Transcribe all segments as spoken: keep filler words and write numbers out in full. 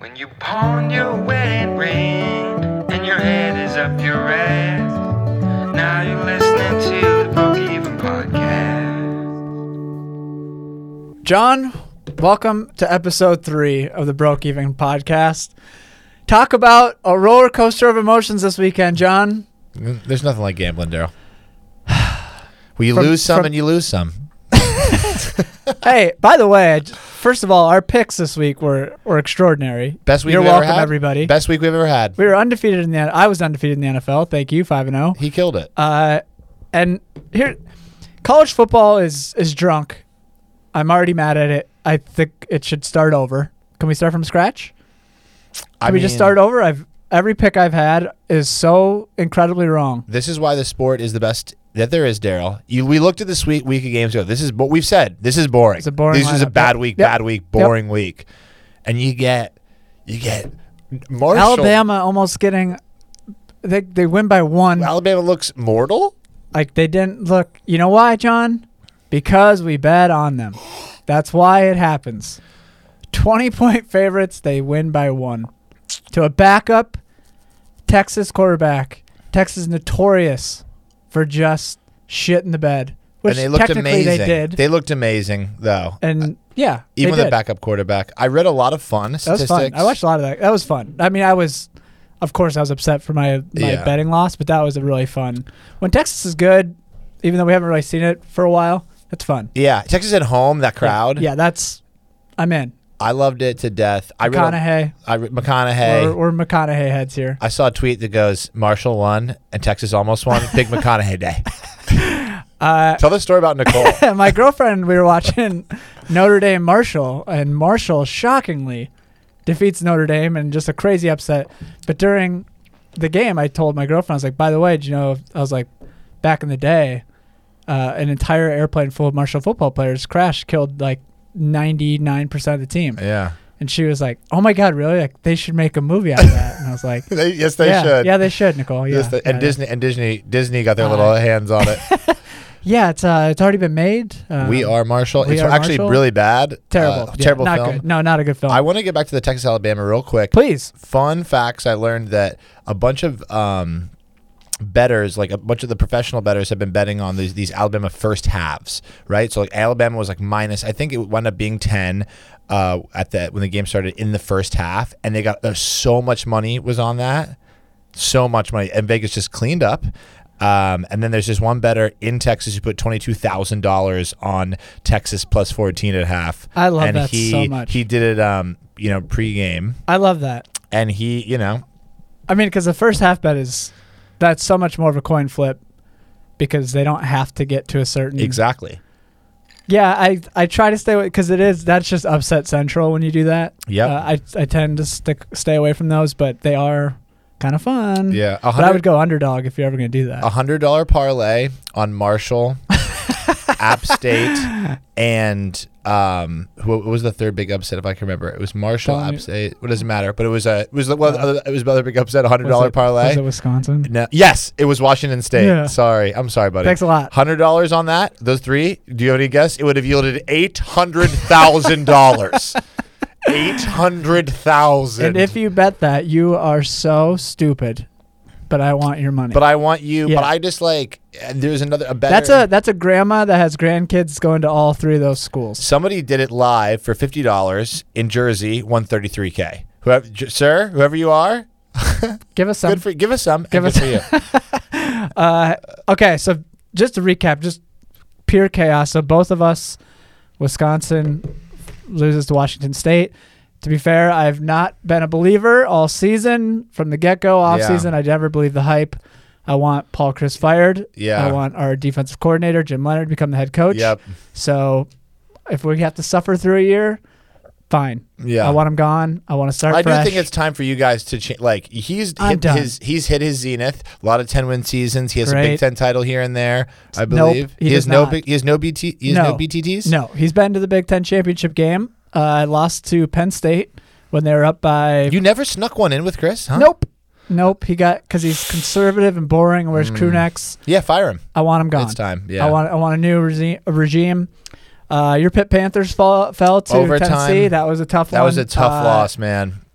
When you pawn your wedding ring and your head is up your ass. Now you're listening to the Broke Even Podcast. John, welcome to episode three of the Broke Even Podcast. Talk about a roller coaster of emotions this weekend, John. There's nothing like gambling, Daryl. Well, you From- lose some from- and you lose some. Hey, by the way, I j- first of all, our picks this week were, were extraordinary. Best week You're we've welcome, ever had. everybody. Best week we've ever had. We were undefeated in the I was undefeated in the N F L. Thank you, five and zero. He killed it. Uh, and here, college football is is drunk. I'm already mad at it. I think it should start over. Can we start from scratch? Can I we just mean, start over? I've every pick I've had is so incredibly wrong. This is why the sport is the best that there is, Daryl. You, we looked at this week, week of games ago. This is what we've said. This is boring. It's a boring This is a lineup. bad Yep. week, Yep. bad week, boring week. And you get, you get Marshall. Alabama almost getting they they win by one. Alabama looks mortal. Like they didn't look. You know why, John? Because we bet on them. That's why it happens. twenty point favorites, they win by one. To a backup Texas quarterback. Texas notorious for just shit in the bed. Which And they looked technically amazing. they did. They looked amazing, though. and yeah, Even they the did. backup quarterback. I read a lot of fun That statistics. was fun. I watched a lot of that. That was fun. I mean, I was, of course, I was upset for my my Yeah. betting loss, but that was a really fun. When Texas is good, even though we haven't really seen it for a while, it's fun. Yeah, Texas at home, that crowd. Yeah, that's. I'm in. I loved it to death. I read a- McConaughey. I re- McConaughey. We're, we're McConaughey heads here. I saw a tweet that goes, Marshall won and Texas almost won. Big McConaughey day. Uh, Tell the story about Nicole. my girlfriend, we were watching Notre Dame Marshall, and Marshall shockingly defeats Notre Dame and just a crazy upset. But during the game, I told my girlfriend, I was like, by the way, did you know, I was like, back in the day, uh, an entire airplane full of Marshall football players crashed, killed like ninety-nine percent of the team. Yeah. And she was like, oh my God, really? Like, they should make a movie out of that. And I was like, They, yes, they yeah, should. Yeah, they should, Nicole. Yeah. Yes, they- and yeah, Disney and Disney Disney got their Uh, little hands on it. Yeah, it's uh, it's already been made. Um, We Are Marshall. We It's Are actually Marshall. really bad. Terrible. Uh, Yeah, terrible not film. good. No, not a good film. I want to get back to the Texas Alabama real quick. Please. Fun facts. I learned that a bunch of um, bettors, like a bunch of the professional bettors, have been betting on these these Alabama first halves, right? So like Alabama was like minus. I think it wound up being ten uh, at the when the game started in the first half, and they got there's so much money was on that, so much money, and Vegas just cleaned up. Um, and then there's just one bettor in Texas who put twenty-two thousand dollars on Texas plus fourteen at half. I love and that he, so much. He did it, um, you know, pregame, I love that. and he, you know, I mean, because the first half bet is that's so much more of a coin flip because they don't have to get to a certain. exactly. Yeah, I I try to stay away because it is that's just upset central when you do that. Yep. Uh, I I tend to stick stay away from those, but they are kind of fun. Yeah, a But I hundred would go underdog if you're ever gonna do that. a hundred dollar parlay on Marshall, App State, and um, who what was the third big upset? If I can remember, it was Marshall, Tell me. App State. What does it matter? But it was a it was the well, Uh, it was the other big upset. A hundred Was dollar it- parlay. Was it Wisconsin? No, yes, it was Washington State. Yeah. Sorry, I'm sorry, buddy. Thanks a lot. Hundred dollars on that. Those three. Do you have any guess? It would have yielded eight hundred thousand dollars. Eight hundred thousand. And if you bet that, you are so stupid. But I want your money. But I want you. Yeah. But I just like. There's another. A better. That's a that's a grandma that has grandkids going to all three of those schools. Somebody did it live for fifty dollars in Jersey. Won thirty-three k. Whoever, j- sir, whoever you are, Give us some. good for give us some. Give and us- good for you. Uh, okay, so just to recap, just pure chaos. So both of us, Wisconsin loses to Washington State. To be fair, I've not been a believer all season from the get-go. Off Yeah. season, I never believed the hype. I want Paul Chris fired. Yeah. I want our defensive coordinator, Jim Leonard, to become the head coach. Yep. So if we have to suffer through a year, fine. Yeah. I want him gone. I want to start I fresh. do think it's time for you guys to change. Like he's I'm hit done. his he's hit his zenith. A lot of ten win seasons. He has a Big Great. Ten title here and there. I Nope, believe he has does no not. big. He has no B T. He has No. no B T Ts. No, he's been to the Big Ten championship game. Uh, I lost to Penn State when they were up by. You never snuck one in with Chris, huh? Nope. Nope. He got because he's conservative and boring and wears crew necks. Yeah, fire him. I want him gone. It's time. Yeah. I want. I want a new regi- a regime. Uh, your Pitt Panthers fall, fell to Overtime. Tennessee. That was a tough that one. was a tough Uh, loss, man.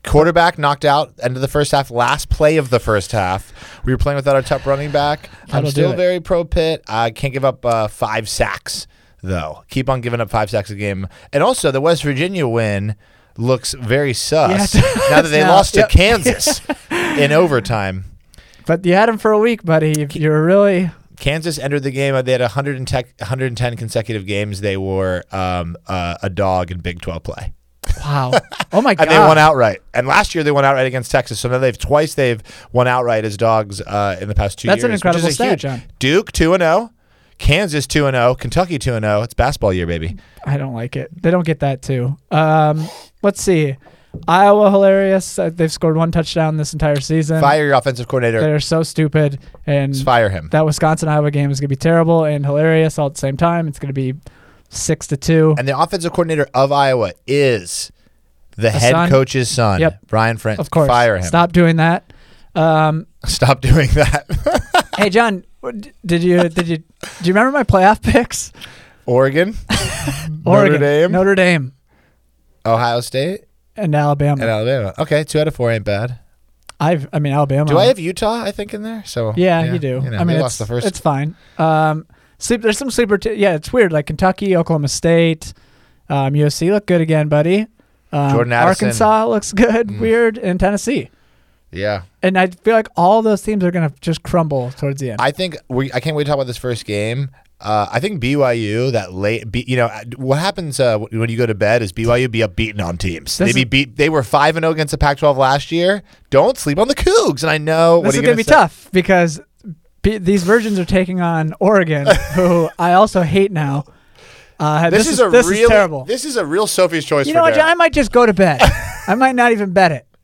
Quarterback knocked out end of the first half, last play of the first half. We were playing without our top running back. I'm That'll do still it. very pro Pitt. I can't give up uh, five sacks, though. Keep on giving up five sacks a game. And also, the West Virginia win looks very sus Yeah, now that they now, lost to yep. Kansas in overtime. But you had him for a week, buddy. You're really Kansas entered the game. They had one hundred ten, one hundred ten consecutive games. They were um, uh, a dog in Big twelve play. wow. Oh my god. And they won outright. And last year they won outright against Texas. So now they've twice they've won outright as dogs uh, in the past two That's years. an incredible which is a stat, huge- John. Duke two and zero, Kansas two and zero, Kentucky two and zero. It's basketball year, baby. I don't like it. They don't get that too. Um, let's see. Iowa, hilarious. Uh, they've scored one touchdown this entire season. Fire your offensive coordinator. They're so stupid. And Just fire him. that Wisconsin Iowa game is going to be terrible and hilarious all at the same time. It's going to be six to two. And the offensive coordinator of Iowa is the A head son? coach's son, Yep. Brian Friend. Of course. Fire him. Stop doing that. Um, Stop doing that. hey John, what- did you did you do you remember my playoff picks? Oregon, Oregon, Notre Dame, Notre Dame, Ohio State, and Alabama. and Alabama. Okay, two out of four ain't bad. I've I mean Alabama. Do I have Utah? I think in there. So Yeah, you do. You know, I mean, they it's, lost the first. it's fine. Um, sleep. There's some sleeper. T- yeah, it's weird. Like Kentucky, Oklahoma State, um, U S C look good again, buddy. Um, Jordan Addison. Arkansas looks good, Mm. weird, and Tennessee. yeah. And I feel like all those teams are gonna just crumble towards the end. I think we. I can't wait to talk about this first game. Uh, I think B Y U that late. B, you know what happens uh, when you go to bed is B Y U be up beaten on teams. This They be is- beat. They were five and zero against the Pac twelve last year. Don't sleep on the Cougs. And I know what this are is you gonna be say? tough because b- these virgins are taking on Oregon, who I also hate now. Uh, This, is, a this really is terrible. This is a real Sophie's choice. You for know what, Darren. John? I might just go to bed. I might not even bet it,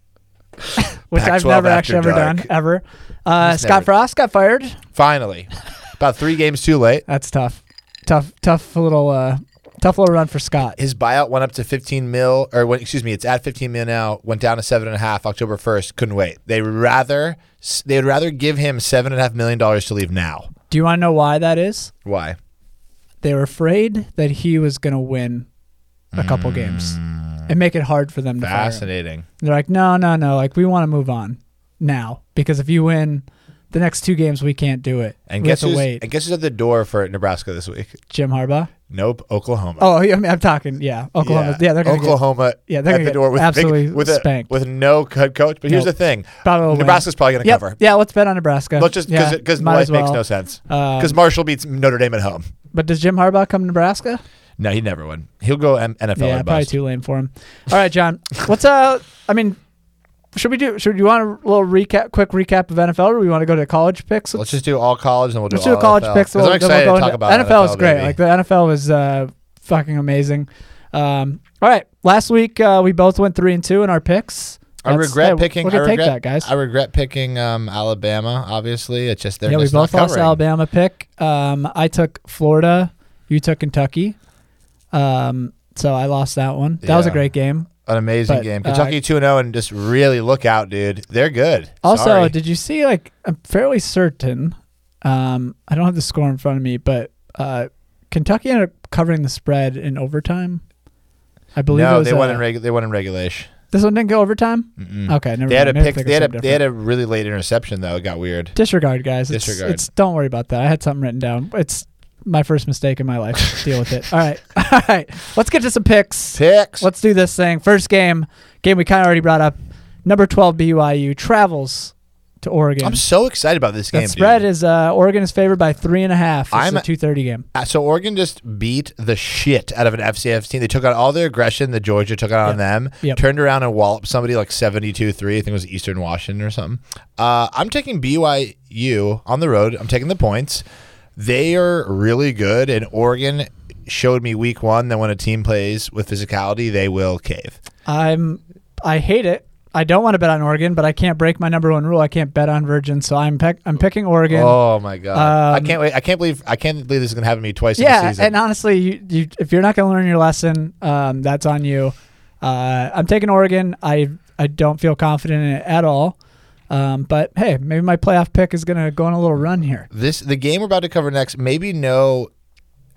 which Pac I've twelve never after actually ever dark. done ever. Uh, Just Scott never- Frost got fired. Finally, about three games too late. That's tough, tough, tough little, uh, tough little run for Scott. His buyout went up to fifteen mil, or when, excuse me, it's at fifteen mil now. Went down to seven and a half October first. Couldn't wait. They would rather they would rather give him seven and a half million dollars to leave now. Do you want to know why that is? Why? They were afraid that he was going to win a couple games and make it hard for them to fire him. Fascinating. They're like, no, no, no. Like, we want to move on now because if you win the next two games, we can't do it. And we guess have to who's wait. and guess who's at the door for Nebraska this week? Jim Harbaugh. Nope, Oklahoma. Oh, I mean, I'm talking. Yeah, Oklahoma. Yeah, they're going to get Oklahoma. yeah, they're at gonna the get door with absolutely big, with a, spanked. with no head coach. But here's Nope. the thing: probably will win. Nebraska's probably going to Yep. cover. Yeah, let's bet on Nebraska. Let's just because yeah, because might life as well. makes no sense. Um, Because Marshall beats Notre Dame at home. But does Jim Harbaugh come to Nebraska? No, he never would. He'll go M- N F L Yeah, or probably bust. too lame for him. All right, John. What's uh? I mean, should we do? Should you want a little recap, quick recap of N F L, or we want to go to college picks? Let's just do all college and we'll do Let's all do a college N F L. picks. 'Cause We'll, I'm then we'll excited go to talk into- about N F L is great. baby. Like the N F L is uh, fucking amazing. Um, all right, last week uh, we both went three and two in our picks. I That's- regret hey, picking. We're I gonna take regret, that, guys. I regret picking um, Alabama. Obviously, it's just they're yeah, we just both not lost covering. Alabama pick. Um, I took Florida. You took Kentucky. Um, so I lost that one. That was a Yeah. great game. An amazing But, game. uh, Kentucky two and zero, and just really look out, dude. They're good. Also, Sorry. did you see? Like, I'm fairly certain. Um, I don't have the score in front of me, but uh, Kentucky ended up covering the spread in overtime. I believe it no, was, they won uh, in regu- They won in regulation. This one didn't go overtime. Mm-mm. Okay, never They had a mind. Maybe pick. I They had a. think They had it's a really late interception though. It got weird. disregard, guys. It's, Disregard. It's don't worry about that. I had something written down. It's my first mistake in my life. Deal with it. All right, all right. Let's get to some picks. Picks. Let's do this thing. First game, game we kind of already brought up. Number twelve B Y U travels to Oregon. I'm so excited about this game. That spread dude. is uh, Oregon is favored by three and a half. This I'm- is a two thirty game. Uh, So Oregon just beat the shit out of an F C S team. They took out all their aggression that Georgia took out on Yep. them. Yep. Turned around and walloped somebody like seventy-two three. I think it was Eastern Washington or something. Uh, I'm taking B Y U on the road. I'm taking the points. They are really good, and Oregon showed me week one that when a team plays with physicality, they will cave. I'm I hate it. I don't want to bet on Oregon, but I can't break my number one rule. I can't bet on Virgin, so I'm pick, I'm picking Oregon. Oh my god! I Um, can't wait. I can't believe. I can't believe this is gonna happen to me twice in yeah, the season. and honestly, you, you if you're not going to learn your lesson, um, that's on you. Uh, I'm taking Oregon. I I don't feel confident in it at all. Um, but hey, maybe my playoff pick is going to go on a little run here. This the game we're about to cover next. Maybe no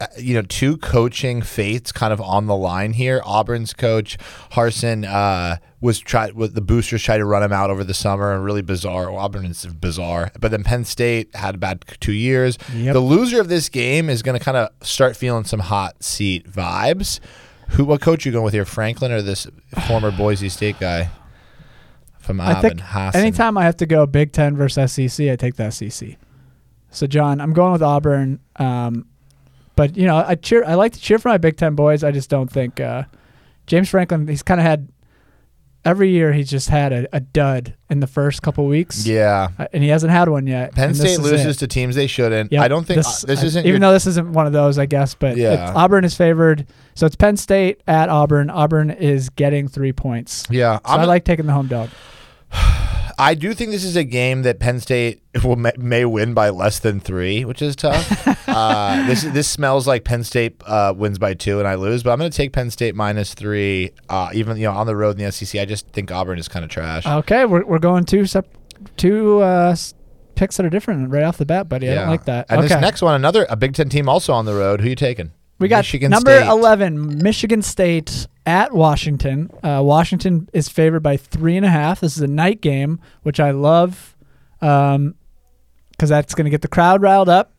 uh, you know, two coaching fates kind of on the line here. Auburn's coach Harsin uh, was try with the boosters tried to run him out over the summer, and really bizarre. Well, Auburn is bizarre, but then Penn State had a bad two years. Yep. The loser of this game is going to kind of start feeling some hot seat vibes. Who? What coach are you going with here, Franklin or this former Boise State guy from I Auburn? think Hassan? anytime I have to go Big Ten versus S E C, I take the S E C. So, John, I'm going with Auburn. Um, but, you know, I cheer. I like to cheer for my Big Ten boys. I just don't think uh, James Franklin, he's kind of had every year he's just had a, a dud in the first couple weeks. Yeah. Uh, and he hasn't had one yet. Penn and State this is loses it. to teams they shouldn't. Yep. I don't think this, uh, this I- isn't even your, though this isn't one of those, I guess. But Yeah. it's, Auburn is favored. So it's Penn State at Auburn. Auburn is getting three points. Yeah. So I'm I a- like taking the home dog. I do think this is a game that Penn State will may, may win by less than three, which is tough. uh, this this smells like Penn State uh, wins by two and I lose, but I'm going to take Penn State minus three. Uh, even you know on the road in the S E C, I just think Auburn is kind of trash. Okay, we're we're going two sep- two uh, s- picks that are different right off the bat, buddy. I don't like that. And okay. this next one, another a Big Ten team also on the road. Who you taking? We got Michigan number State. eleven, Michigan State at Washington. Uh, Washington is favored by three and a half. This is a night game, which I love because um, that's going to get the crowd riled up.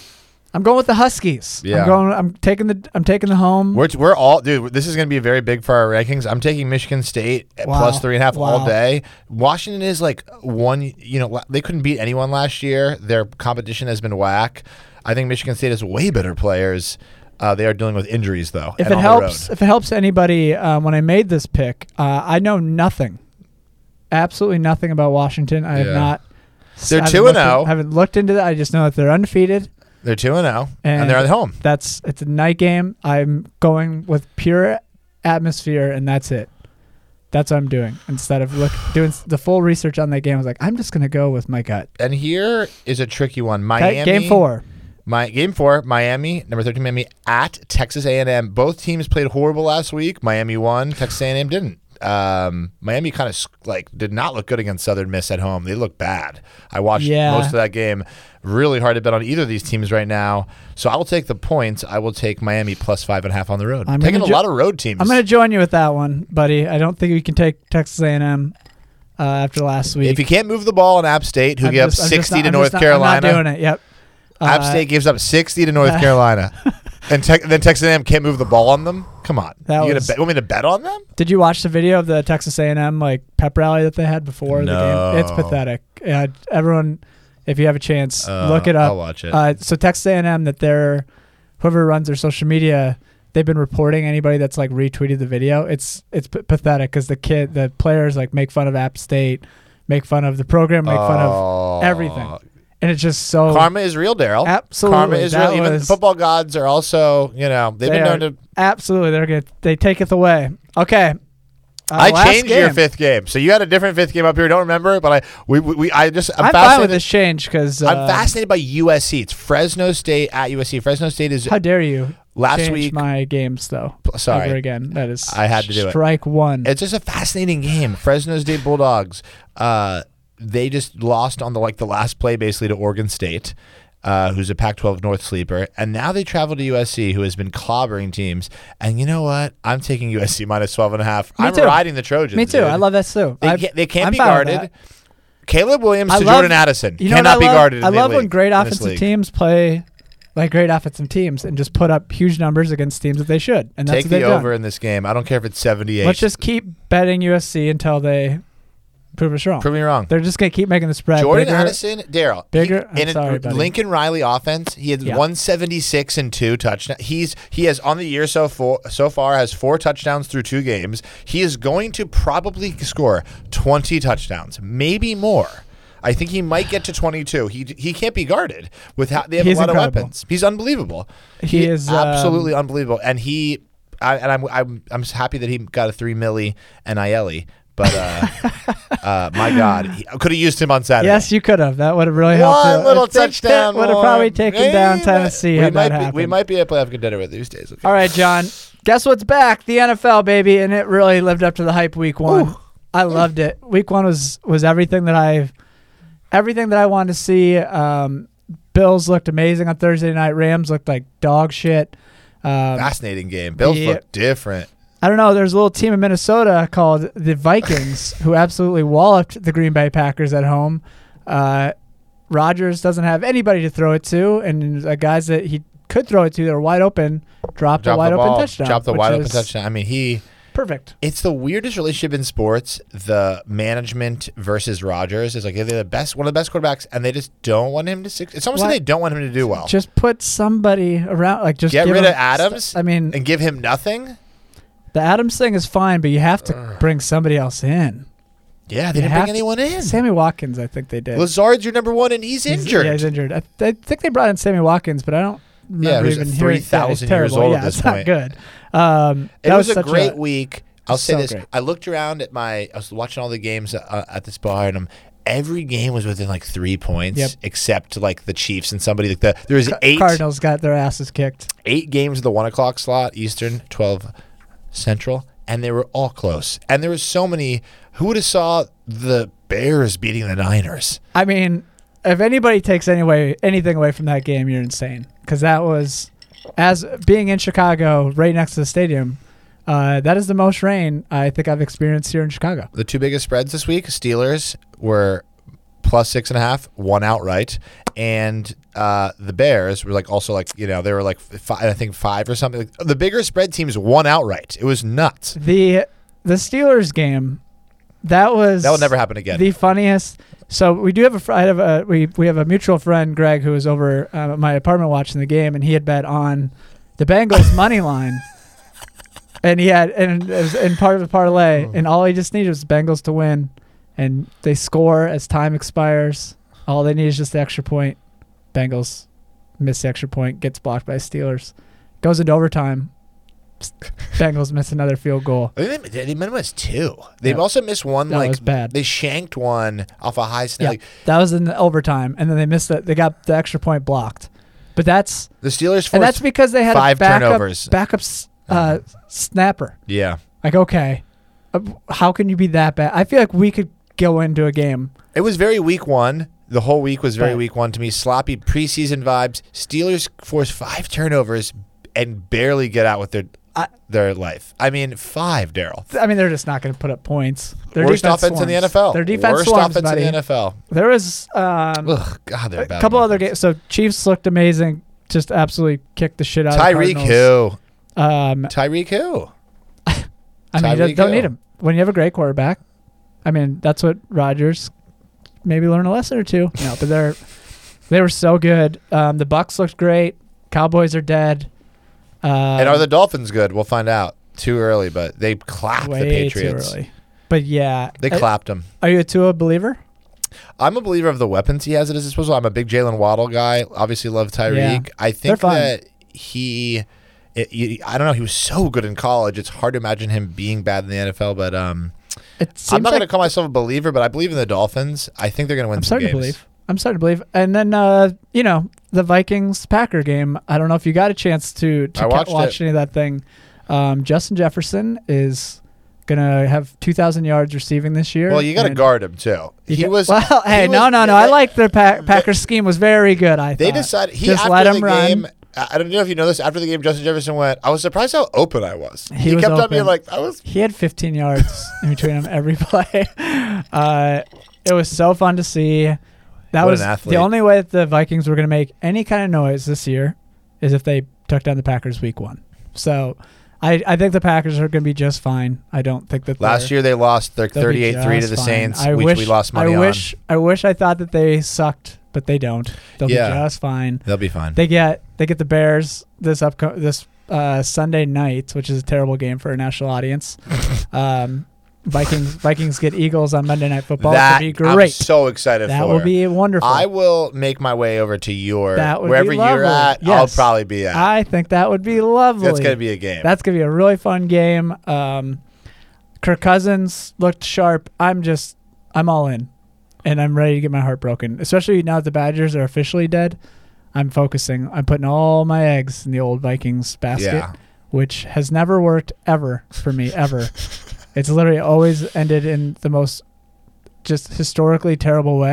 I'm going with the Huskies. Yeah. I'm going. I'm taking the. I'm taking the home. We're, we're all, dude, this is going to be very big for our rankings. I'm taking Michigan State at Wow. plus three and a half all Wow. day. Washington is like one, you know, la- they couldn't beat anyone last year. Their competition has been whack. I think Michigan State has way better players. Uh, they are dealing with injuries, though. if and it on the helps, road. if it helps anybody, um, when I made this pick, uh, I know nothing, absolutely nothing about Washington. I have Yeah. not. They're I haven't two and looked in- oh. Haven't looked into that. I just know that they're undefeated. They're two and zero, And and they're at home. That's it's a night game. I'm going with pure atmosphere, and that's it. That's what I'm doing. Instead of look doing s- the full research on that game, I was like, I'm just gonna go with my gut. And here is a tricky one. Okay, Miami. game four. My game four, Miami, number thirteen, Miami at Texas A and M. Both teams played horrible last week. Miami won. Texas A and M didn't. Um, Miami kind of like did not look good against Southern Miss at home. They look bad. I watched Yeah. most of that game. Really hard to bet on either of these teams right now. So I will take the points. I will take Miami plus five and a half on the road. I'm Taking gonna a jo- lot of road teams. I'm gonna join you with that one, buddy. I don't think we can take Texas A and M uh, after last week. if you can't move the ball in App State, who I'm gave up just- I'm just sixty not- to I'm North just not- Carolina, I'm not doing it. Yep. App Uh, State gives up sixty to North Carolina, and, te- then Texas A and M can't move the ball on them. Come on, That you gonna was- bet, want me to bet on them? Did you watch the video of the Texas A and M like pep rally that they had before No. the game? It's pathetic. Yeah, everyone, if you have a chance, Uh, look it up. I'll watch it. Uh, so Texas A and M, that they're whoever runs their social media, they've been reporting anybody that's like retweeted the video. It's it's p- pathetic because the kid, the players like make fun of App State, make fun of the program, make fun of Oh. everything, and it's just so Karma is real, Daryl. Absolutely, Karma is that real. Even was- football gods are also, you know, they've They been are- known to. absolutely they're gonna they take it away. Okay. Uh, I last changed your game. fifth game, so you had a different fifth game up here. Don't remember, but I we we, we I just I'm, I'm fine fascinated. with this change because uh, I'm fascinated by U S C. It's Fresno State at U S C. Fresno State is How dare you? last change week. my games though. Sorry. Ever again. That is. I had to do it. Strike one. It's just a fascinating game. Fresno State Bulldogs. Uh, they just lost on the like the last play basically to Oregon State, uh, who's a Pac twelve North sleeper, and now they travel to U S C, who has been clobbering teams. And you know what? I'm taking U S C minus twelve and a half. Me I'm too. riding the Trojans. Me too. dude. I love that too. They I've- can't, they can't I'm be fine with guarded. that. Caleb Williams I to love- Jordan Addison You know cannot what I be love? guarded. In I the love when league- great in this offensive league. teams play like great offensive teams and just put up huge numbers against teams that they should. And that's Take what the they've done. over in this game. I don't care if it's seventy-eight. Let's just keep betting U S C until they prove us wrong. prove me wrong. They're just gonna keep making the spread. Jordan bigger. Addison, Daryl, bigger- he- I'm in sorry, a buddy. Lincoln Riley offense, he had Yeah. one seventy-six and two touchdowns. He's he has on the year so far so far has four touchdowns through two games. He is going to probably score twenty touchdowns, maybe more. I think he might get to twenty-two. He he can't be guarded with how they have He's a lot incredible. of weapons. He's unbelievable. He is, um, absolutely unbelievable, and he I, and I'm I'm I'm happy that he got a three milli N I L E. But uh, uh, my God, I could have used him on Saturday. Yes, you could have. That would have really helped. One you. little If Big touchdown Pitt would have more. probably taken down Maybe. Tennessee We had might that be, happened. we might be able to have good dinner with these days. Okay. All right, John. Guess what's back? The N F L, baby, and it really lived up to the hype week one. Ooh. I loved it. Week one was was everything that I, everything that I wanted to see. Um, Bills looked amazing on Thursday night. Rams looked like dog shit. Um, Fascinating game. Bills the- look different. I don't know. There's a little team in Minnesota called the Vikings who absolutely walloped the Green Bay Packers at home. Uh, Rodgers doesn't have anybody to throw it to, and the guys that he could throw it to, they're wide open. Dropped Drop a wide the open ball. touchdown. Drop the which wide open is touchdown. I mean, he. Perfect. It's the weirdest relationship in sports. The management versus Rodgers is like they're the best, one of the best quarterbacks, and they just don't want him to. Succeed. It's almost What? like they don't want him to do well. Just put somebody around. Like just Get give rid him of Adams. st- I mean, and give him nothing. the Adams thing is fine, but you have to bring somebody else in. Yeah, they You didn't have bring to- anyone in. Sammy Watkins, I think they did. Lazard's your number one, and he's He's- injured. Yeah, he's injured. I, th- I think they brought in Sammy Watkins, but I don't remember who's even three hearing. thousand yeah, he's years terrible. old Yeah, at this it's point. not good. Um, It that was, a such great week. I'll say so this: great. I looked around at my. I was watching all the games uh, at this bar, and um, every game was within like three points, Yep. except like the Chiefs and somebody like the. There was Ca- eight Cardinals got their asses kicked. eight games in the one o'clock slot, Eastern, twelve Central, and they were all close. And there was so many. Who would have saw the Bears beating the Niners? I mean, if anybody takes anyway anything away from that game, you're insane. Because that was, as being in Chicago, right next to the stadium, uh, that is the most rain I think I've experienced here in Chicago. The two biggest spreads this week: Steelers were plus six and a half, one outright, and uh, the Bears were like also like you know they were like five, I think five or something. Like, the bigger spread teams won outright. It was nuts. The the Steelers game, that was That will never happen again. the funniest. So we do have a fr- I have a we we have a mutual friend, Greg, who was over uh, at my apartment watching the game, and he had bet on the Bengals money line, and he had and it was in part of the parlay, and all he just needed was the Bengals to win, and they score as time expires. All they need is just the extra point. Bengals miss the extra point, gets blocked by Steelers, goes into overtime. Bengals miss another field goal. I think they, they minimized two. They've Yeah. also missed one That like was bad. they shanked one off a high snap. Yeah, Like, that was in the overtime, and then they missed it. They got the extra point blocked, but that's the Steelers forced and that's because they had five a backup, turnovers. backup s- uh, snapper. yeah. Like, okay, uh, how can you be that bad? I feel like we could go into a game. It was very week one. The whole week was very Right. week one to me. Sloppy preseason vibes. Steelers forced five turnovers and barely get out with their I- their life. I mean, five, Daryl. I mean, they're just not going to put up points. Their Worst defense offense in the swarms. N F L. Their defense Worst swarms, offense buddy. in the N F L. There was um, Ugh, God, they're a bad. couple on other offense. games. So Chiefs looked amazing. Just absolutely kicked the shit out of the Tyreek Cardinals. who? Um, Tyreek who? I mean, you Tyreek don't Hill. need him when you have a great quarterback. I mean, that's what Rodgers maybe learn a lesson or two. You know, but they're they were so good. Um, the Bucks looked great. Cowboys are dead. Um, And are the Dolphins good? We'll find out. Too early, but they clapped way the Patriots. too early? But yeah, They Uh, clapped them. Are you a Tua believer? I'm a believer of the weapons he has at his disposal. I'm a big Jalen Waddle guy. Obviously, love Tyreek. Yeah. I think fine. that he, it, you- I don't know, he was so good in college. It's hard to imagine him being bad in the N F L. But um, It seems I'm not like going to call myself a believer, but I believe in the Dolphins. I think they're going to win I'm some starting games. to believe. I'm starting to believe. And then uh, you know, the Vikings Packer game. I don't know if you got a chance to to I ca- watched watch it. any of that thing. Um, Justin Jefferson is gonna have two thousand yards receiving this year. Well, you got to and guard him too. you He got- was. well. Hey, he no, was- no, no. they- I like the pa- Packers scheme was very good. I They thought. decided he Just after let the him run. game. I I don't know if you know this. After the game, Justin Jefferson went. I was surprised how open I was. He He, was kept on open. being like, "I was." He had fifteen yards in between him every play. Uh, it was so fun to see. That What an was athlete. the only way that the Vikings were going to make any kind of noise this year is if they took down the Packers week one. So I, I think the Packers are going to be just fine. I don't think that Last they're- year they lost their they'll be thirty-eight three to just the fine. Saints, I which wish, we lost money I on. wish I wish I thought that they sucked, but they don't. They'll Yeah. be just fine. They'll be fine. They get they get the Bears this up this uh, Sunday night, which is a terrible game for a national audience. um, Vikings Vikings get Eagles on Monday Night Football. that That'd be I'm great. so excited That for. will be wonderful. I will make my way over to your That would be wherever you're lovely. at. I'll Yes. probably be at. I think that would be lovely. That's gonna be a game. That's gonna be a really fun game. Um, Kirk Cousins looked sharp. I'm just I'm all in, and I'm ready to get my heart broken. Especially now that the Badgers are officially dead. I'm focusing. I'm putting all my eggs in the old Vikings basket, Yeah. which has never worked ever for me ever. It's literally always ended in the most just historically terrible way.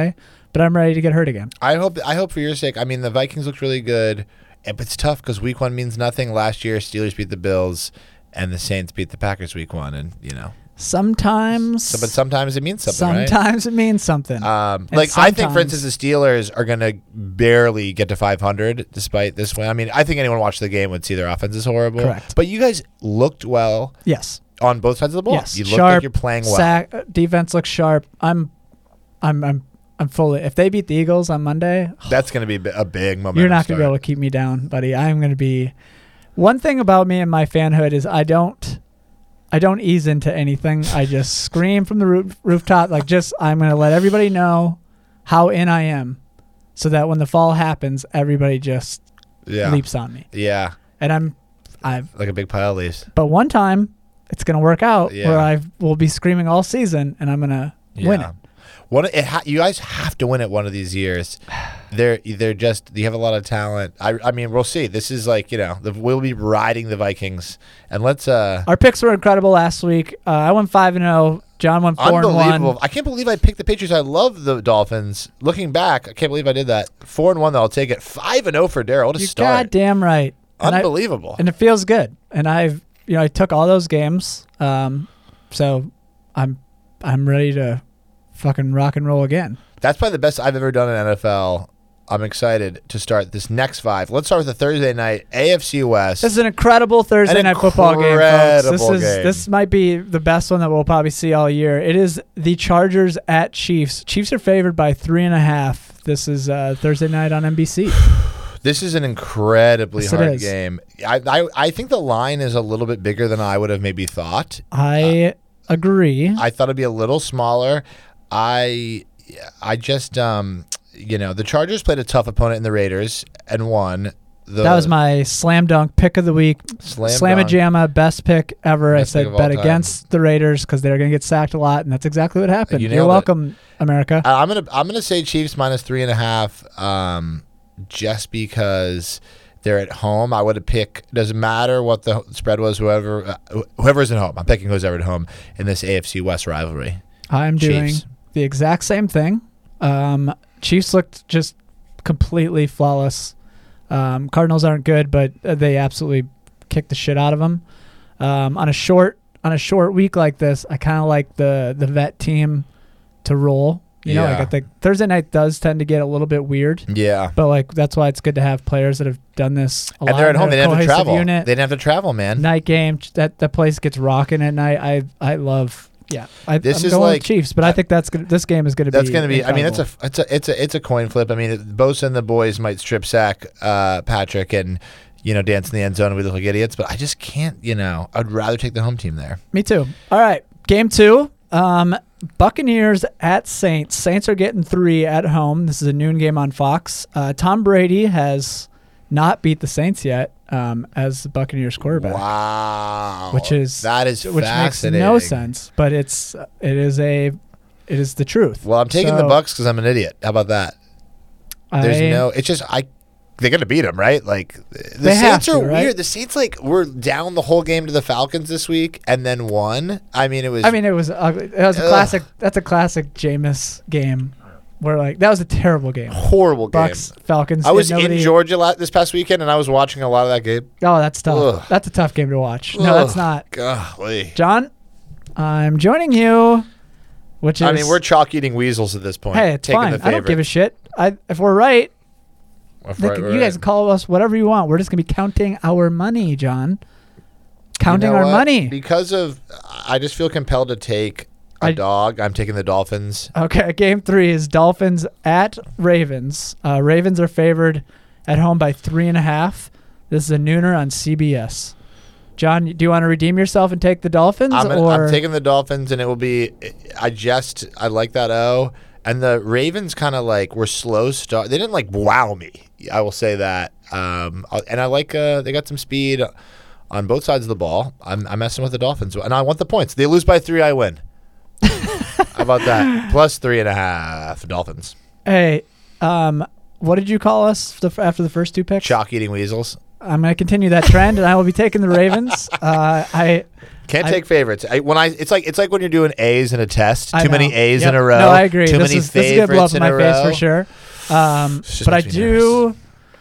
but I'm ready to get hurt again. I hope I hope for your sake. I mean, the Vikings looked really good, and- but it's tough because week one means nothing. Last year, Steelers beat the Bills, and the Saints beat the Packers week one, and you know. Sometimes, So, but sometimes it means something, sometimes it means something. right? Um, And like I think, for sometimes- instance, the Steelers are going to barely get to five hundred despite this win. I mean, I think anyone watching the game would see their offense is horrible. Correct. But you guys looked well yes, on both sides of the ball. yes. You look sharp, like you're playing well. Sack, uh, defense looks sharp. I'm, I'm, I'm, I'm fully. If they beat the Eagles on Monday, That's going to be a bi- a big moment. you're not going to be able to keep me down, buddy. I'm going to be. One thing about me and my fanhood is I don't, I don't ease into anything. I just scream from the roof, rooftop, like just I'm going to let everybody know how in I am, so that when the fall happens, everybody just yeah. leaps on me. Yeah. And I'm, I've. Like a big pile of leaves. But one time, it's going to work out Yeah. where I will be screaming all season, and I'm going to win it. One, it ha- you guys have to win it one of these years. They're they're just you have a lot of talent. I I mean we'll see. This is like you know the, we'll be riding the Vikings and let's uh Our picks were incredible last week. Uh, I went five and zero. John went four and unbelievable. one. I can't believe I picked the Patriots. I love the Dolphins. Looking back, I can't believe I did that. Four and one though. I'll take it. Five and zero for Daryl. What a You're start! goddamn right. And I- Unbelievable. and it feels good. And I've you know I took all those games. Um, so I'm I'm ready to fucking rock and roll again. That's probably the best I've ever done in N F L. I'm excited to start this next five. Let's start with the Thursday night A F C West. This is an incredible Thursday An night football game, folks. This incredible is game. this might be the best one that we'll probably see all year. It is the Chargers at Chiefs. Chiefs are favored by three and a half. This is uh, Thursday night on N B C. This is an incredibly Yes, it hard is. game. I, I I think the line is a little bit bigger than I would have maybe thought. I agree. I thought it'd be a little smaller. I I just um you know the Chargers played a tough opponent in the Raiders and won. The That was my slam dunk pick of the week. Slam Slamma dunk. Jamma, best pick ever. Best I pick said of all bet time. against the Raiders because they're going to get sacked a lot, and that's exactly what happened. You You're nailed it. welcome, America. Uh, I'm gonna I'm gonna say Chiefs minus three and a half. Um, just because they're at home, I would have picked. Doesn't matter what the spread was. Whoever uh, whoever's at home, I'm picking who's ever at home in this A F C West rivalry. I'm doing Chiefs. the exact same thing. Um, Chiefs looked just completely flawless. Um, Cardinals aren't good, but uh, they absolutely kicked the shit out of them. Um, on a short on a short week like this, I kind of like the the vet team to roll. You know, Yeah. like I think Thursday night does tend to get a little bit weird, Yeah. but like that's why it's good to have players that have done this a lot. And they're at home. They They're a didn't have to cohesive travel. Unit. They didn't have to travel, man. Night game. That that place gets rocking at night. I I love. Yeah, I, This I'm is going like- with Chiefs, but I think that's gonna, this game is going to be. That's going to be. I mean, it's incredible. a it's a it's a it's a coin flip. I mean, Bosa and the boys might strip sack uh, Patrick and you know dance in the end zone and we look like idiots. But I just can't. You know, I'd rather take the home team there. Me too. All right, game two. Um, Buccaneers at Saints. Saints are getting three at home. This is a noon game on Fox. Uh, Tom Brady has not beat the Saints yet um, as the Buccaneers quarterback, Wow, which is that is which makes fascinating. no sense, but it's it is a it is the truth. Well, I'm taking the So, Bucks because I'm an idiot. How about that? There's I- no. It's just I. They're gonna beat them, right? Like the They have Saints are to, right? weird. The Saints like were down the whole game to the Falcons this week and then won. I mean, it was. I mean, it was ugly. It was a Ugh. classic. That's a classic Jameis game, where like that was a terrible game. horrible game. Bucks Falcons. I was nobody, in Georgia la- this past weekend, and I was watching a lot of that game. Oh, that's tough. Ugh. That's a tough game to watch. No, that's Ugh, not. Golly. John, I'm joining you. Which is I mean, we're chalk eeting weasels at this point. hey, it's taking fine. The I don't give a shit. I if we're right, If they we're- can- we're you guys right. can call us whatever you want. We're just gonna be counting our money, John. Counting You know our what? money. because of. I just feel compelled to take a I- dog. I'm taking the Dolphins. Okay, game three is Dolphins at Ravens. Uh, Ravens are favored at home by three and a half. This is a nooner on C B S. John, do you want to redeem yourself and take the Dolphins? I'm, gonna- or I'm taking the Dolphins, and it will be. I just I like that O. And the Ravens kind of like were slow start. They didn't like wow me. I will say that. Um, and I like uh, they got some speed on both sides of the ball. I'm, I'm messing with the Dolphins, and I want the points. They lose by three, I win. How about that? Plus three and a half Dolphins. Hey, um, what did you call us the, after the first two picks? Chalk eating weasels. I'm going to continue that trend, and I will be taking the Ravens. Uh, I Can't I- take favorites. I, when I, it's like it's like when you're doing A's in a test. I Too many know. A's Yep. in a row. No, I agree. Too this many is, this is favorites good love in in my a face row. for sure. Um, This just but I makes me do.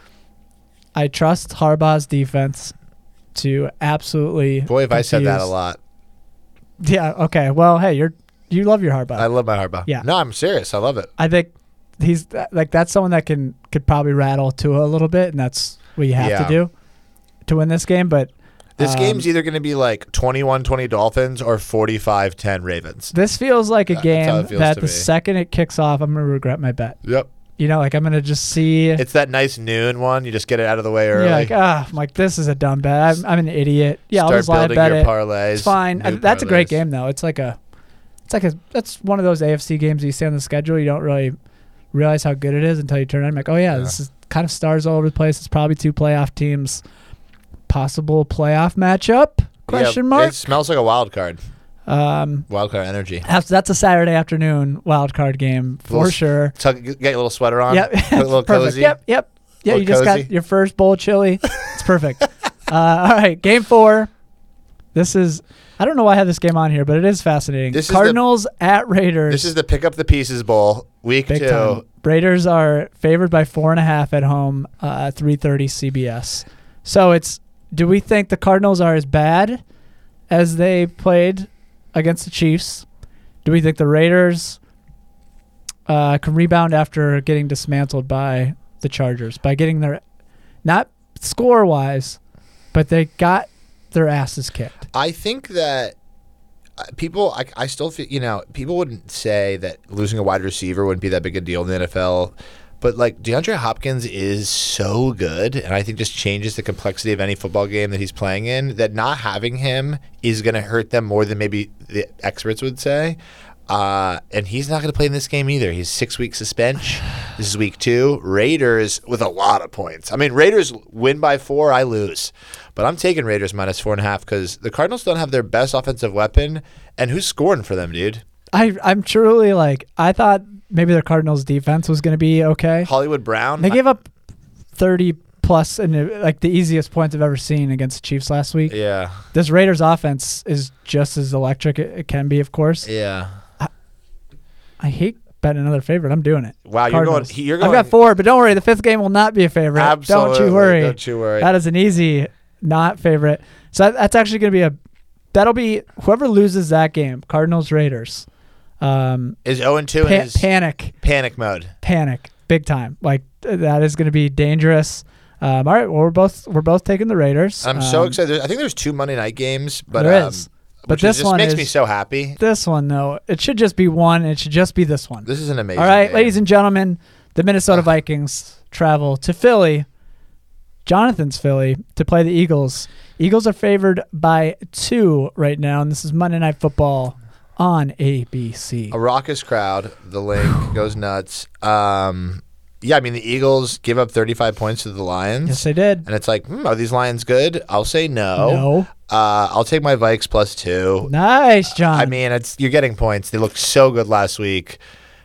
I trust Harbaugh's defense to absolutely. Boy, have I said that a confuse- lot. Yeah. Okay. Well, hey, you're you love your Harbaugh. I love my Harbaugh. Yeah. No, I'm serious. I love it. I think he's th- like that's someone that can could probably rattle Tua a little bit, and that's what you have Yeah. to do to win this game. But This um, game's either going to be like twenty-one twenty Dolphins or forty-five ten Ravens. This feels like a That's how game it feels that to the me. second it kicks off, I'm gonna regret my bet. Yep. You know, like I'm gonna just see. It's that nice noon one. You just get it out of the way early. You're like, ah, I'm like this is a dumb bet. I'm, I'm an idiot. Yeah, I'll Start just live building bet your it. parlays. It's fine. new Uh, That's a great parlays. game though. It's like a, it's like a. That's one of those A F C games you see on the schedule. You don't really realize how good it is until you turn it on. I'm like, oh yeah, Yeah. this is kind of stars all over the place. It's probably two playoff teams. Possible playoff matchup? Question Yeah, mark. It smells like a wild card. Um, Wild card energy. that's, that's a Saturday afternoon wild card game for Little- sure. Tuck, get your little sweater on. Yep, Put a little perfect. cozy. Yep, yep. Yeah, Little you just cozy. got your first bowl of chili. It's perfect. uh, all right, game four. This is. I don't know why I have this game on here, but it is fascinating. This is the- Cardinals at Raiders. This is the pick up the pieces bowl, week big two. time. Raiders are favored by four and a half at home, uh, three thirty C B S. So it's. Do we think the Cardinals are as bad as they played against the Chiefs? Do we think the Raiders uh, can rebound after getting dismantled by the Chargers? By getting their, not score wise, but they got their asses kicked. I think that uh, people, I, I still feel, you know, people wouldn't say that losing a wide receiver wouldn't be that big a deal in the N F L. But, like, DeAndre Hopkins is so good, and I think just changes the complexity of any football game that he's playing in, that not having him is going to hurt them more than maybe the experts would say. Uh, and he's not going to play in this game either. He's six-week suspension. This is week two. Raiders with a lot of points. I mean, Raiders win by four, I lose. But I'm taking Raiders minus four and a half because the Cardinals don't have their best offensive weapon. And who's scoring for them, dude? I, I'm truly like, I thought maybe the Cardinals defense was going to be okay. Hollywood Brown? They gave up thirty plus and like the easiest points I've ever seen against the Chiefs last week. Yeah. This Raiders offense is just as electric it, it can be, of course. Yeah. I hate betting another favorite. I'm doing it. Wow, you're Cardinals. going, you're going. I've got four, but don't worry. The fifth game will not be a favorite. Absolutely. Don't you worry. Don't you worry. That is an easy not favorite. So that, that's actually going to be a. That'll be whoever loses that game. Cardinals Raiders. Um, Is oh and two pa- in his panic, panic mode. panic, big time. Like th- that is going to be dangerous. Um, all right, well we're both we're both taking the Raiders. I'm so Um, excited. There's- I think there's two Monday night games, but There um, is. But which is- this just one makes is- me so happy. This one though, it should just be one. It should just be this one. This is an amazing. All right, game. ladies and gentlemen, the Minnesota Ugh. Vikings travel to Philly, Jonathan's Philly, to play the Eagles. Eagles are favored by two right now, and this is Monday Night Football on A B C. A raucous crowd. The link goes nuts. Um, yeah, I mean the Eagles give up thirty-five points to the Lions, Yes, they did. and it's like, hmm, are these Lions good? I'll say no. No. Uh, I'll take my Vikes plus two. Nice, John. I mean, it's you're getting points. They looked so good last week.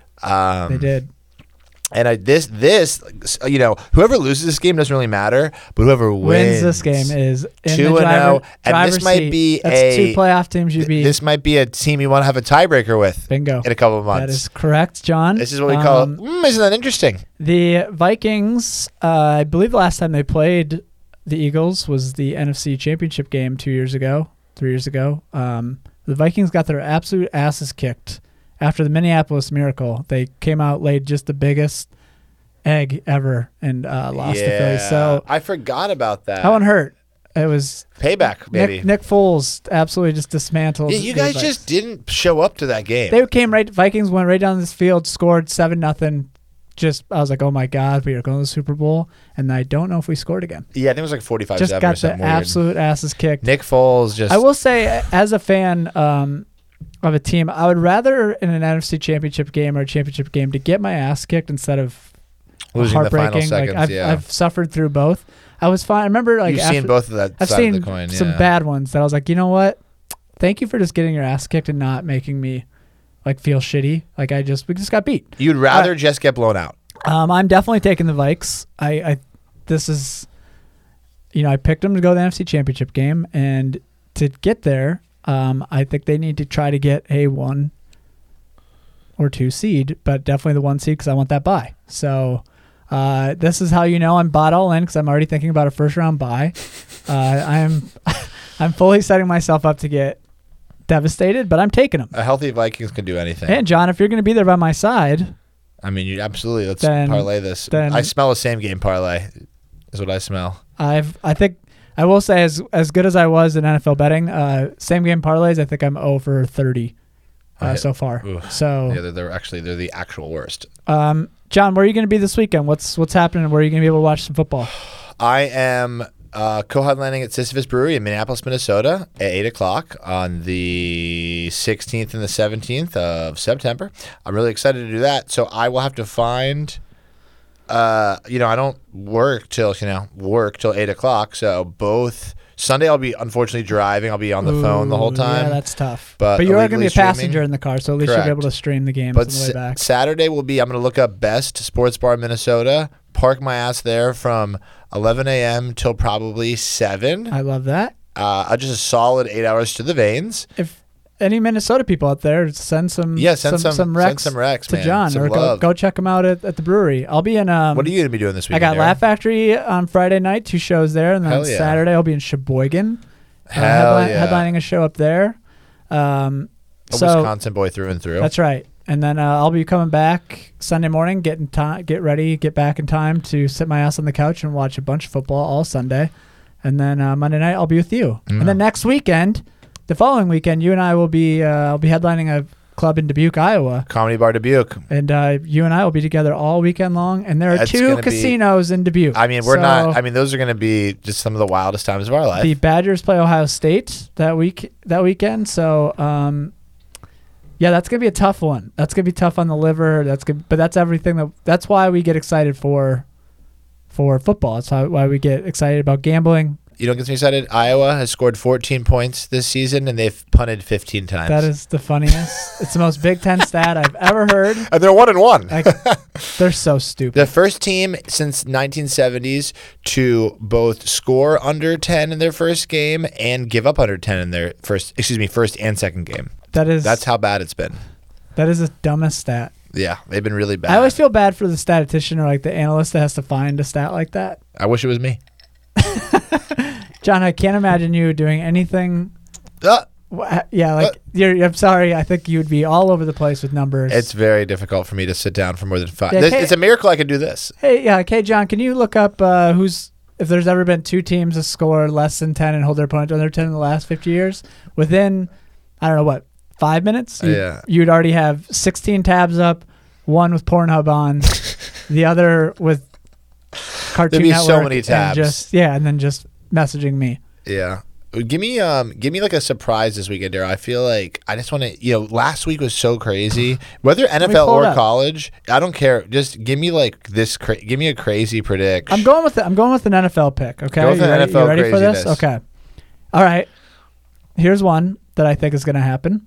Um, they did. And I, this, this, you know, whoever loses this game doesn't really matter, but whoever wins, Wins this game is in two the and driver, oh, and driver's this might seat. be That's a two playoff teams you beat. This might be a team you want to have a tiebreaker with Bingo. in a couple of months. That is correct, John. This is what we call. Um, Mm, isn't that interesting? The Vikings, uh, I believe the last time they played the Eagles was the N F C Championship game two years ago, three years ago. Um, the Vikings got their absolute asses kicked after the Minneapolis Miracle. They came out, laid just the biggest egg ever, and uh, lost to Philly. So I forgot about that. that one hurt. It was Payback, baby. Nick, Nick Foles absolutely just dismantled. yeah, you the guys Vikes. just didn't show up to that game. They came right. Vikings went right down this field, scored seven nothing. Just I was like, oh my god, we are going to the Super Bowl, and I don't know if we scored again. yeah, I think it was like forty-five Just seven or got the something weird. absolute asses kicked. Nick Foles just. I will say, as a fan um, of a team, I would rather in an N F C Championship game or a championship game to get my ass kicked instead of losing the final heartbreaking. seconds. Like I've, yeah, I've suffered through both. I was fine. I remember like you've after, seen both of that I've side seen of the coin. some yeah. bad ones that I was like, you know what? Thank you for just getting your ass kicked and not making me like feel shitty. Like I just we just got beat. You'd rather just get blown out. Um, I'm definitely taking the Vikes. I, I this is you know, I picked them to go to the N F C Championship game, and to get there, um, I think they need to try to get a one or two seed, but definitely the one seed because I want that bye. So uh, this is how you know I'm bought all in because I'm already thinking about a first round bye. Uh, I'm I'm fully setting myself up to get devastated, but I'm taking them. A healthy Vikings can do anything. And John, if you're going to be there by my side, I mean, you absolutely. Let's Then- parlay this. then- I smell a same game parlay. Is what I smell. I've I think I will say as as good as I was in N F L betting, uh, same game parlays, I think I'm over thirty uh, I- so far. Ooh. So, Yeah, they're, they're actually they're the actual worst. um, John, where are you going to be this weekend? What's what's happening? Where are you going to be able to watch some football? I am uh, co-headlining at Sisyphus Brewery in Minneapolis, Minnesota at eight o'clock on the sixteenth and the seventeenth of September. I'm really excited to do that. So I will have to find, uh, you know, I don't work till, you know, work till eight o'clock. So both Sunday I'll be unfortunately driving. I'll be on the phone the whole Ooh, time. Yeah, that's tough. but But you are going to be illegally a passenger streaming. in the car, so at least you'll Correct. be able to stream the games But on the way s- back. Saturday will be, I'm going to look up Best Sports Bar in Minnesota, park my ass there from eleven a.m. till probably seven. I love that. Uh, just a solid eight hours to the veins. If any Minnesota people out there, send some Yeah, send some, some- recs send some recs, to man. John, Some or go, love. go check them out at, at the brewery. I'll be in. Um, What are you going to be doing this I weekend? got Darren? Laugh Factory on Friday night, two shows there, and then Hell yeah. Saturday I'll be in Sheboygan, uh, Hell headline- yeah. headlining a show up there. Um, A so Wisconsin boy through and through. that's right. And then uh, I'll be coming back Sunday morning, getting time, get ready, get back in time to sit my ass on the couch and watch a bunch of football all Sunday. And then uh, Monday night I'll be with you. Mm. And then next weekend, the following weekend, you and I will be. Uh, I'll be headlining a club in Dubuque, Iowa, Comedy Bar Dubuque. and uh, you and I will be together all weekend long. And there are That's two gonna be- casinos in Dubuque. I mean, we're So not. I mean, those are going to be just some of the wildest times of our life. the Badgers play Ohio State that week that weekend. So, um, yeah, that's gonna be a tough one. That's gonna be tough on the liver. That's good, but that's everything that. That's why we get excited for, for football. That's how, why we get excited about gambling. You know what gets me excited? Iowa has scored fourteen points this season, and they've punted fifteen times. That is the funniest. It's the most Big Ten stat I've ever heard. and they're one and one. Like, they're so stupid. The first team since nineteen seventies to both score under ten in their first game and give up under ten in their first, excuse me, first and second game. That is That's how bad it's been. that is the dumbest stat. Yeah, they've been really bad. I always feel bad for the statistician or like the analyst that has to find a stat like that. I wish it was me. John, I can't imagine you doing anything. Uh, wha- Yeah, like you're. I'm sorry. I think you'd be all over the place with numbers. it's very difficult for me to sit down for more than five. Yeah, This- Kate- it's a miracle I can do this. Hey, yeah, okay, John. Can you look up uh, who's if there's ever been two teams to score less than ten and hold their opponent under ten in the last fifty years within, I don't know what, five minutes? You'd, Yeah. You'd already have sixteen tabs up, one with Pornhub on, the other with Cartoon There'd be Network. so many and tabs. just, yeah, and then just messaging me. Yeah. Give me um give me like a surprise this weekend, Daryl. I feel like I just want to, you know, last week was so crazy. Whether N F L pull it or up. college, I don't care. Just give me like this cra- give me a crazy prediction. I'm going with the, I'm going with an N F L pick. Okay, Go with you an ready, N F L you ready for this? craziness. Okay. All right. Here's one that I think is going to happen.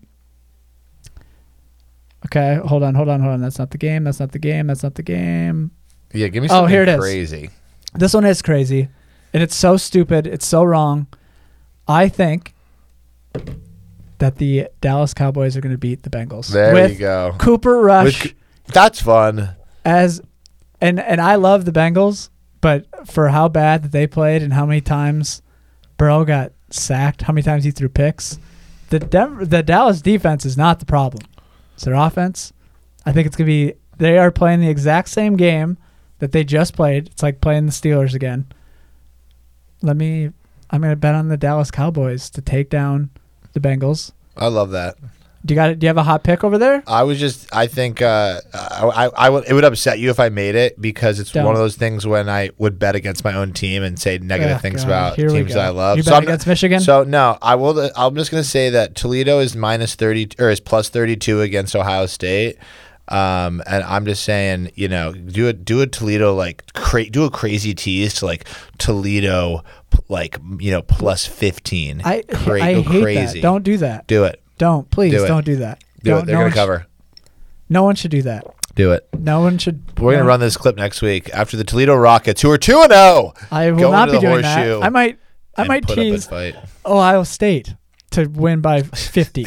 Okay, hold on, hold on, hold on. That's not the game. That's not the game. That's not the game. Yeah, give me Oh, something here it is. crazy. This one is crazy, and it's so stupid. It's so wrong. I think that the Dallas Cowboys are going to beat the Bengals. There with you go. Cooper Rush With- that's fun. as, and and I love the Bengals, but for how bad that they played and how many times Burrow got sacked, how many times he threw picks, the Denver, the Dallas defense is not the problem. It's their offense. I think it's going to be, they are playing the exact same game that they just played. It's like playing the Steelers again. Let me, I'm going to bet on the Dallas Cowboys to take down the Bengals. I love that. Do you got? Do you have a hot pick over there? I was just, I think, uh, I, I, I would, it would upset you if I made it because it's Don't. one of those things when I would bet against my own team and say negative Oh, things God. about Here we teams go. that I love. You So bet I'm not- against Michigan? So no, I will. I'm just gonna say that Toledo is minus thirty or is plus thirty-two against Ohio State. Um, and I'm just saying, you know, do a do a Toledo like cra- do a crazy tease to like Toledo, p- like you know, plus fifteen. I Cra- I go hate crazy. that. Don't do that. do it. Don't please Do it. don't do that. Do don't, it. They're no gonna one sh- cover. no one should do that. Do it. No one should. We're gonna no. run this clip next week after the Toledo Rockets, who are two and zero. I will go not into be the doing horseshoe that. I might. I and might put up a tease fight. Ohio State to win by fifty.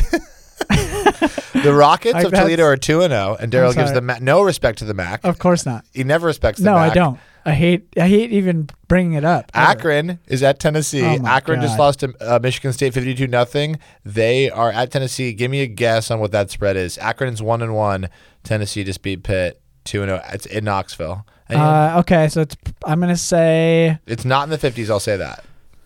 The Rockets Like of that's- Toledo are two and zero, and Daryl gives sorry. the Ma- no respect to the M A C. Of course not. He never respects the No, M A C. I don't. I hate. I hate even bringing it up. ever. Akron is at Tennessee. Oh my Akron just God. lost to uh, Michigan State fifty-two nothing. They are at Tennessee. Give me a guess on what that spread is. Akron's one and one. Tennessee just beat Pitt two and zero. It's in Knoxville. And Uh, okay, so it's. I'm gonna say it's not in the fifties. I'll say that.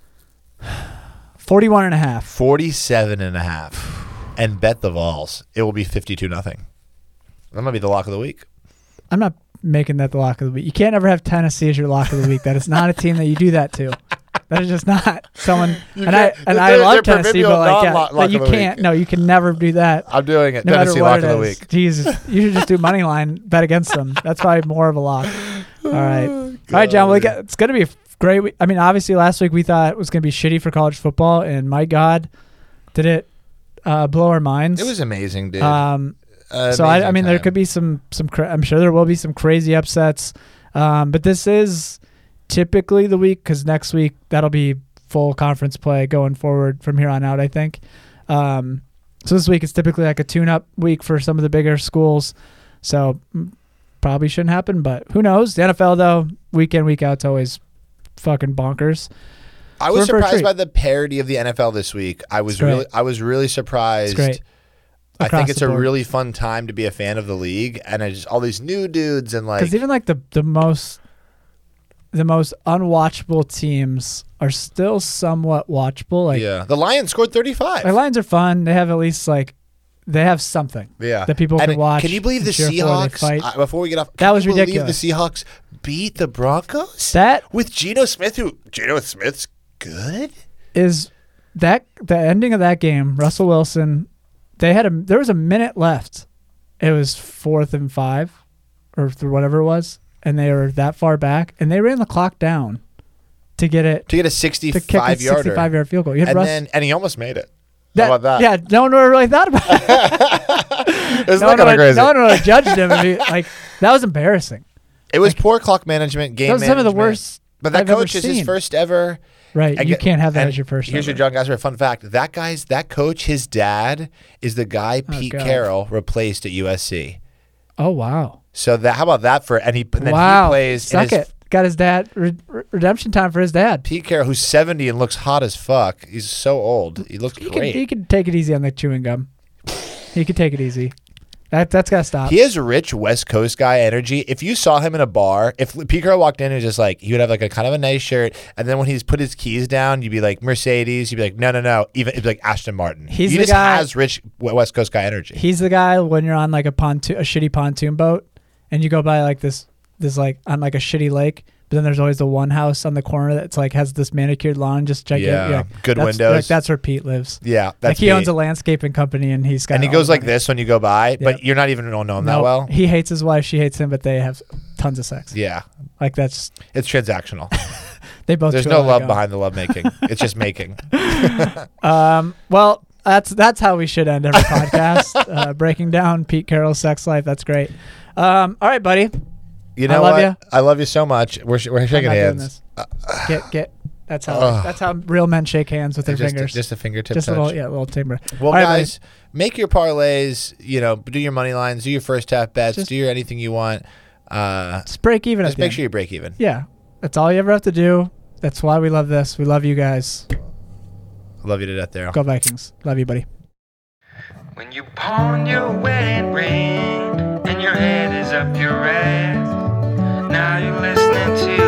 forty-one and a half. forty-seven and a half. And bet the Vols. It will be fifty-two nothing. That might be the lock of the week. I'm not making that the lock of the week. You can't ever have Tennessee as your lock of the week. That is not a team that you do that to. That is just not someone. You and I can't- and they're- I love they're Tennessee, but proverbial like, yeah, non-lock but you of the week. can't. No, you can never do that. I'm doing it. No matter Tennessee what lock it of the is. week. Jesus, you should just do money line, bet against them. That's probably more of a lock. All right, all right, John. Well, God. it's gonna be a great. Week. I mean, obviously, last week we thought it was gonna be shitty for college football, and my God, did it uh, blow our minds? It was amazing, dude. Um, Uh, so I, I amazing mean, there time. could be some some. Cra- I'm sure there will be some crazy upsets, um, but this is typically the week because next week that'll be full conference play going forward from here on out. I think. Um, so this week is typically like a tune-up week for some of the bigger schools. So mm, probably shouldn't happen, but who knows? The N F L though, week in week out, it's always fucking bonkers. I was We're in for a surprised treat. by the parody of the N F L this week. I was It's great. really, I was really surprised. It's great. I Across think it's the a board. really fun time to be a fan of the league, and I just all these new dudes and like Because even like the the most the most unwatchable teams are still somewhat watchable. Like yeah, the Lions scored thirty-five. the Lions are fun. They have at least like they have something Yeah, that people And can watch. Can you believe and the cheer for. They Seahawks? fight. Uh, before we get off, That can was you believe ridiculous. The Seahawks beat the Broncos That with Geno Smith. Who Geno Smith's good. is that the ending of that game. Russell Wilson. They had a there was a minute left. It was fourth and five, or th- whatever it was, and they were that far back, and they ran the clock down to get it To get a to kick a sixty-five yarder, sixty-five yard field goal. You had and Russ, then and he almost made it. that, How about that? Yeah, no one really thought about it. It was no, not one kind of would, crazy. no one would have judged him. If he, like that was embarrassing. It was poor clock management, game That was some of the management. worst. But that I've ever coach is his seen. first ever. Right, and you get- can't have that and as your first. Here's your ever. John Gasper fun fact. That guy's that coach, his dad is the guy Pete God. Carroll replaced at U S C. Oh wow! So that how about that for and he and then wow, he plays in suck his, it. Got his dad re- re- redemption time for his dad. Pete Carroll, who's seventy and looks hot as fuck. He's so old. He looks He can great. he can take it easy on the chewing gum. He could take it easy. That that's gotta stop. He has rich West Coast guy energy. If you saw him in a bar, if Pete Carroll walked in and was just like, he would have like a kind of a nice shirt, and then when he's put his keys down, you'd be like Mercedes. You'd be like, no, no, no. Even it'd be like Aston Martin. He's he the just guy- has rich West Coast guy energy. He's the guy when you're on like a pontoon, a shitty pontoon boat, and you go by like this, this like on like a shitty lake. But then there's always the one house on the corner that's like has this manicured lawn, just gigantic. Yeah, yeah, good that's, windows. Like, that's where Pete lives. yeah, Like that's he owns Pete. a landscaping company, and he's got. and he all goes the like money. this when you go by, but Yeah. you're not even don't know him that No, well. he hates his wife. She hates him, but they have tons of sex. Yeah, Like that's it's transactional. they both. There's chew no on love gum. behind the love making. It's just making. Um. Well, that's that's how we should end every podcast. Uh, breaking down Pete Carroll's sex life. That's great. Um. All right, buddy. You I know love what? ya. I love you so much. We're sh- we're I'm shaking not doing hands. this. Get get. That's how. Ugh. That's how real men shake hands with their Just, fingers. just a fingertip Just a touch. little, yeah, a little timber. Well, All right, buddy. guys, make your parlays. You know, do your money lines, do your first half bets, Just- do your anything you want. Uh, Just break even. just at the make end. sure you break even. Yeah, that's all you ever have to do. That's why we love this. We love you guys. I love you to death, Daryl. Go Vikings. Love you, buddy. When you pawn your wedding ring and your head is up your ass, now you're listening to